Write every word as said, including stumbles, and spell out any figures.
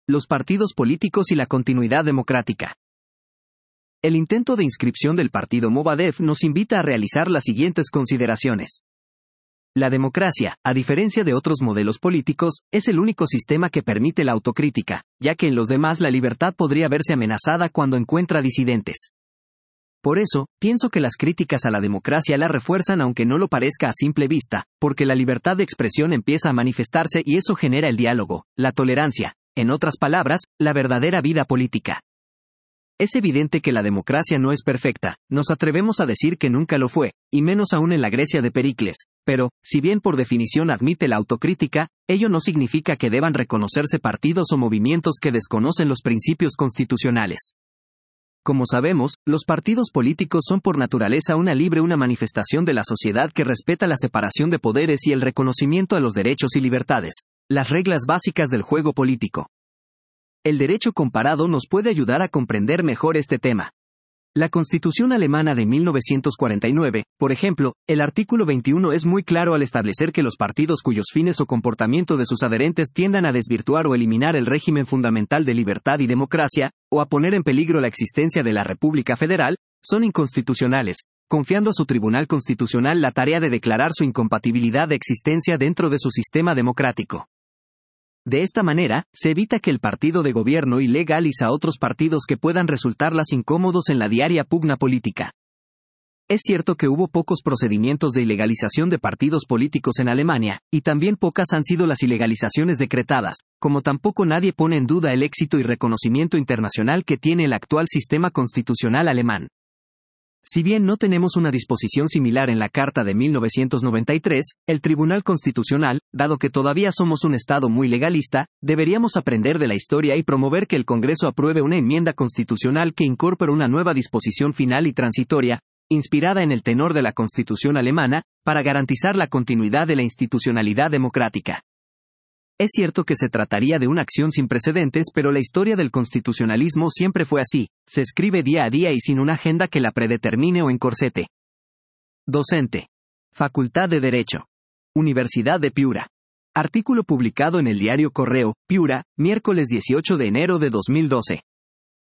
Los partidos políticos y la continuidad democrática. El intento de inscripción del partido Movadef nos invita a realizar las siguientes consideraciones. La democracia, a diferencia de otros modelos políticos, es el único sistema que permite la autocrítica, ya que en los demás la libertad podría verse amenazada cuando encuentra disidentes. Por eso, pienso que las críticas a la democracia la refuerzan aunque no lo parezca a simple vista, porque la libertad de expresión empieza a manifestarse y eso genera el diálogo, la tolerancia, en otras palabras, la verdadera vida política. Es evidente que la democracia no es perfecta, nos atrevemos a decir que nunca lo fue, y menos aún en la Grecia de Pericles, pero, si bien por definición admite la autocrítica, ello no significa que deban reconocerse partidos o movimientos que desconocen los principios constitucionales. Como sabemos, los partidos políticos son por naturaleza una libre una manifestación de la sociedad que respeta la separación de poderes y el reconocimiento a los derechos y libertades, las reglas básicas del juego político. El derecho comparado nos puede ayudar a comprender mejor este tema. La Constitución alemana de mil novecientos cuarenta y nueve, por ejemplo, el artículo veintiuno es muy claro al establecer que los partidos cuyos fines o comportamiento de sus adherentes tiendan a desvirtuar o eliminar el régimen fundamental de libertad y democracia, o a poner en peligro la existencia de la República Federal, son inconstitucionales, confiando a su Tribunal Constitucional la tarea de declarar su incompatibilidad de existencia dentro de su sistema democrático. De esta manera, se evita que el partido de gobierno ilegalice a otros partidos que puedan resultarlas incómodos en la diaria pugna política. Es cierto que hubo pocos procedimientos de ilegalización de partidos políticos en Alemania, y también pocas han sido las ilegalizaciones decretadas, como tampoco nadie pone en duda el éxito y reconocimiento internacional que tiene el actual sistema constitucional alemán. Si bien no tenemos una disposición similar en la Carta de mil novecientos noventa y tres, el Tribunal Constitucional, dado que todavía somos un Estado muy legalista, deberíamos aprender de la historia y promover que el Congreso apruebe una enmienda constitucional que incorpore una nueva disposición final y transitoria, inspirada en el tenor de la Constitución alemana, para garantizar la continuidad de la institucionalidad democrática. Es cierto que se trataría de una acción sin precedentes, pero la historia del constitucionalismo siempre fue así, se escribe día a día y sin una agenda que la predetermine o encorsete. Docente. Facultad de Derecho. Universidad de Piura. Artículo publicado en el diario Correo, Piura, miércoles dieciocho de enero de dos mil doce.